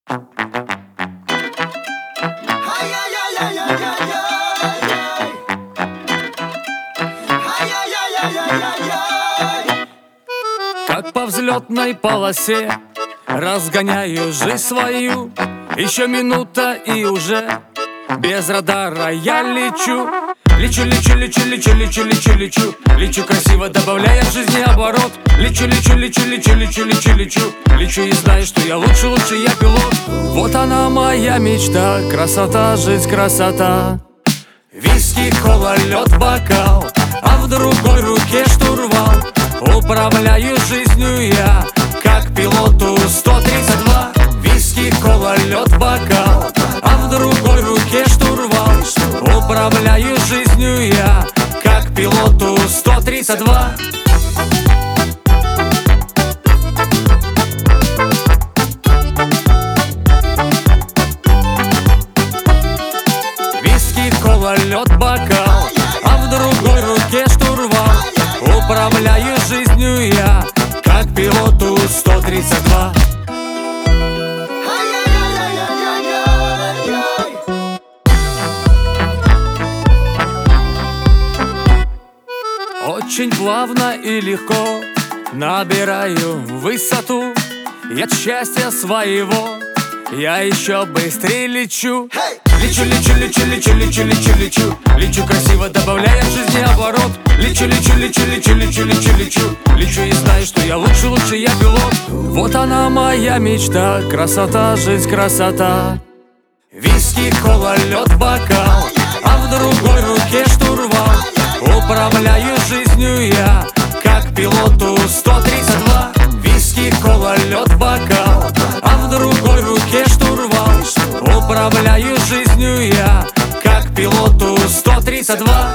Как по взлетной полосе разгоняю жизнь свою. Еще минута и уже без радара я лечу. Лечу, лечу, лечу, лечу, лечу, лечу, лечу. Лечу красиво, добавляя в жизни оборот. Лечу, лечу, лечу, лечу, лечу, лечу, лечу. Лечу и знаю, что я лучше, лучше я пилот. Вот она моя мечта, красота, жизнь, красота. Виски, кола, лед, бокал, а в другой руке штурвал. Управляю жизнью я, как пилоту 132. Виски, кола, лед, бокал, а в другой руке штурвал. Управляю жизнью я, как пилоту 132. Виски, кола, лед, бокал, а в другой руке штурвал. Управляю жизнью я, как пилоту 132. Очень плавно и легко набираю высоту. И от счастья своего я еще быстрее лечу. Лечу, лечу, лечу, лечу, лечу, лечу, лечу. Лечу красиво, добавляя в жизни оборот. Лечу, лечу, лечу, лечу, лечу, лечу, лечу. Лечу и знаю, что я лучше, лучше я пилот. Вот она моя мечта, красота, жизнь, красота. Виски, кола, лед, бокал, а в другой руке штурвал. Управляю жизнью я, как пилоту 132. Виски, кола, лед, бокал, а в другой руке штурвал. Управляю жизнью я, как пилоту 132.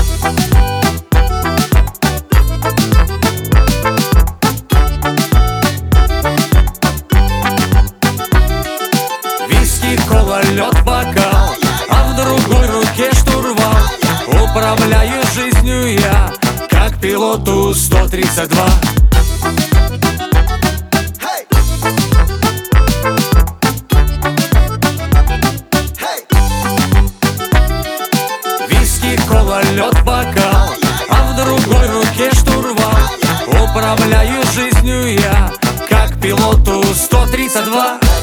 Виски, кола, лед, бокал, а в другой руке штурвал. Управляю жизнью я, как пилоту 132. Виски, кола, лед, бокал, а в другой руке штурвал. Управляю жизнью я, как пилоту 132.